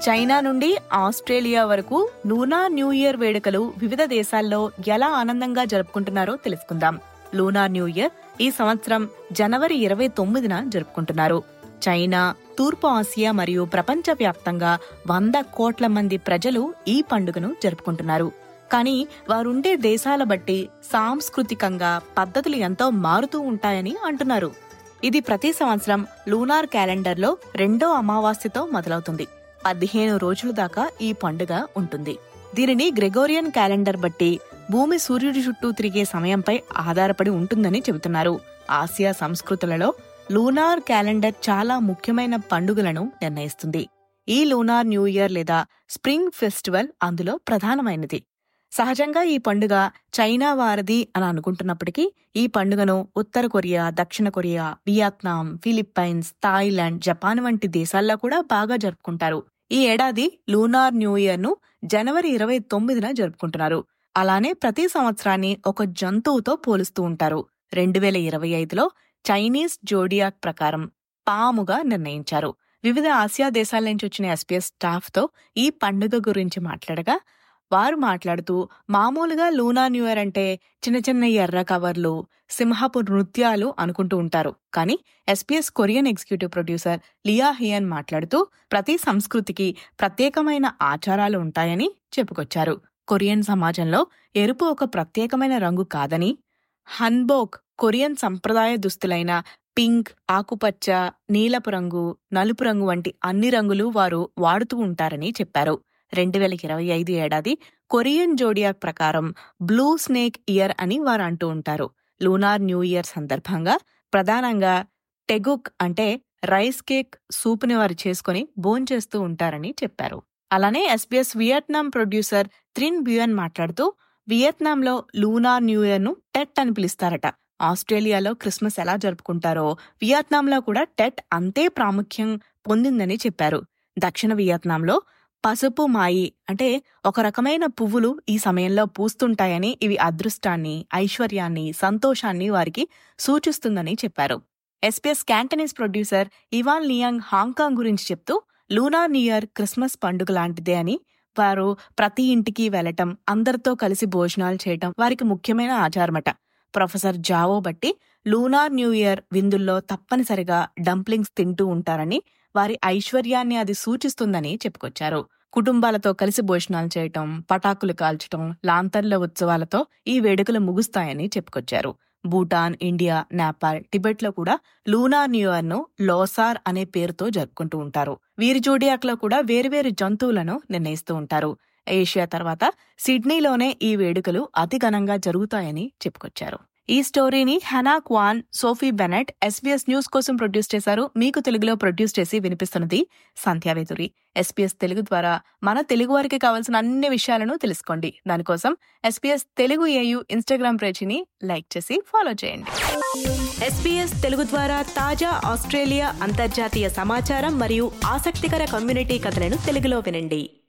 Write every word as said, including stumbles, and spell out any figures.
China నుండి Australia వరకు lunar new year వేడుకలు వివిధ దేశాల్లో ఎలా ఆనందంగా జరుపుకుంటున్నారో తెలుసుకుందాం. లూనార్ న్యూ ఇయర్ ఈ సంవత్సరం జనవరి ఇరవై తొమ్మిదిన జరుపుకుంటున్నారు. చైనా, తూర్పు ఆసియా మరియు ప్రపంచ వ్యాప్తంగా వంద కోట్ల మంది ప్రజలు ఈ పండుగను జరుపుకుంటున్నారు. కానీ వారుండే దేశాల బట్టి సాంస్కృతికంగా పద్ధతులు ఎంతో మారుతూ ఉంటాయని అంటున్నారు. ఇది ప్రతి సంవత్సరం లూనార్ క్యాలెండర్లో రెండో అమావాస్యతో మొదలవుతుంది. పదిహేను రోజుల దాకా ఈ పండుగ ఉంటుంది. దీనిని గ్రెగోరియన్ క్యాలెండర్ బట్టి భూమి సూర్యుడి చుట్టూ తిరిగే సమయంపై ఆధారపడి ఉంటుందని చెబుతున్నారు. ఆసియా సంస్కృతులలో లూనార్ క్యాలెండర్ చాలా ముఖ్యమైన పండుగలను నిర్ణయిస్తుంది. ఈ లూనార్ న్యూ ఇయర్ లేదా స్ప్రింగ్ ఫెస్టివల్ అందులో ప్రధానమైనది. సహజంగా ఈ పండుగ చైనా వారిది అని అనుకుంటున్నప్పటికీ ఈ పండుగను ఉత్తర కొరియా, దక్షిణ Korea, Vietnam, Philippines, Thailand, Japan వంటి దేశాల్లో కూడా బాగా జరుపుకుంటారు. ఈ ఏడాది లూనార్ న్యూ ఇయర్ ను జనవరి ఇరవై తొమ్మిదిన జరుపుకుంటున్నారు. అలానే ప్రతి సంవత్సరాన్ని ఒక జంతువుతో పోలుస్తూ ఉంటారు. రెండు వేల ఇరవై ఐదులో చైనీస్ జోడియాక్ ప్రకారం పాముగా నిర్ణయించారు. వివిధ ఆసియా దేశాల నుంచి వచ్చిన ఎస్పీఎస్ స్టాఫ్ తో ఈ పండుగ గురించి మాట్లాడగా వారు మాట్లాడుతూ, మామూలుగా లూనార్ న్యూ ఇయర్ అంటే చిన్న చిన్న ఎర్ర కవర్లు, సింహపు నృత్యాలు అనుకుంటూ ఉంటారు. కానీ ఎస్పీఎస్ కొరియన్ ఎగ్జిక్యూటివ్ ప్రొడ్యూసర్ లియా హియన్ మాట్లాడుతూ ప్రతి సంస్కృతికి ప్రత్యేకమైన ఆచారాలు ఉంటాయని చెప్పుకొచ్చారు. కొరియన్ సమాజంలో ఎరుపు ఒక ప్రత్యేకమైన రంగు కాదని, హన్బోక్ కొరియన్ సంప్రదాయ దుస్తులైన పింక్, ఆకుపచ్చ, నీలపు రంగు, నలుపు రంగు వంటి అన్ని రంగులు వారు వాడుతూ ఉంటారని చెప్పారు. రెండు వేల ఇరవై ఐదు ఏడాది కొరియన్ జోడియాక్ ప్రకారం బ్లూ స్నేక్ ఇయర్ అని వారు అంటూ ఉంటారు. లూనార్ న్యూ ఇయర్ సందర్భంగా ప్రధానంగా టెగుక్ అంటే రైస్ కేక్ సూపుని వారు చేసుకుని భోంచేస్తూ ఉంటారని చెప్పారు. అలానే ఎస్బీఎస్ వియత్నాం ప్రొడ్యూసర్ త్రిన్ బ్యూయన్ మాట్లాడుతూ, వియత్నాంలో లూనార్ న్యూ ఇయర్ ను టెట్ అని పిలుస్తారట. ఆస్ట్రేలియాలో క్రిస్మస్ ఎలా జరుపుకుంటారో వియత్నాంలో కూడా టెట్ అంతే ప్రాముఖ్యం పొందిందని చెప్పారు. దక్షిణ వియత్నాంలో పసుపు మాయి అంటే ఒక రకమైన పువ్వులు ఈ సమయంలో పూస్తుంటాయని, ఇవి అదృష్టాన్ని, ఐశ్వర్యాన్ని, సంతోషాన్ని వారికి సూచిస్తుందని చెప్పారు. SBS Cantonese producer Ivan Leung Hong Kong చెప్తూ, లూనార్ న్యూ ఇయర్ క్రిస్మస్ పండుగ లాంటిదే అని, వారు ప్రతి ఇంటికి వెళ్లటం, అందరితో కలిసి భోజనాలు చేయటం వారికి ముఖ్యమైన ఆచారమట. ప్రొఫెసర్ జావో బట్టి లూనార్ న్యూ ఇయర్ విందుల్లో తప్పనిసరిగా డంప్లింగ్స్ తింటూ ఉంటారని, వారి ఐశ్వర్యాన్ని అది సూచిస్తుందని చెప్పుకొచ్చారు. కుటుంబాలతో కలిసి భోజనాలు చేయటం, పటాకులు కాల్చటం, లాంతర్ల ఉత్సవాలతో ఈ వేడుకలు ముగుస్తాయని చెప్పుకొచ్చారు. భూటాన్, ఇండియా, నేపాల్, టిబెట్ లో కూడా లూనార్ న్యూ ఇయర్ ను లోసార్ అనే పేరుతో జరుపుకుంటూ ఉంటారు. వీరి జోడియాక్ లో కూడా వేరువేరు జంతువులను నిర్ణయిస్తూ ఉంటారు. ఏషియా తర్వాత సిడ్నీలోనే ఈ వేడుకలు అతి ఘనంగా జరుగుతాయని చెప్పుకొచ్చారు. ఈ స్టోరీని Hana Kwon, Sophie Bennett SBS News కోసం ప్రొడ్యూస్ చేశారు. మీకు తెలుగులో ప్రొడ్యూస్ చేసి వినిపిస్తున్నది సంధ్యావేదురి. ఎస్బీఎస్ తెలుగు ద్వారా మన తెలుగు వారికి కావాల్సిన అన్ని విషయాలను తెలుసుకోండి. దానికోసం ఎస్బీఎస్ తెలుగు ఏయు ఇన్స్టాగ్రామ్ పేజీని లైక్ చేసి ఫాలో చేయండి. ఎస్బీఎస్ తెలుగు ద్వారా తాజా ఆస్ట్రేలియా, అంతర్జాతీయ సమాచారం మరియు ఆసక్తికర కమ్యూనిటీ కథలను తెలుగులో వినండి.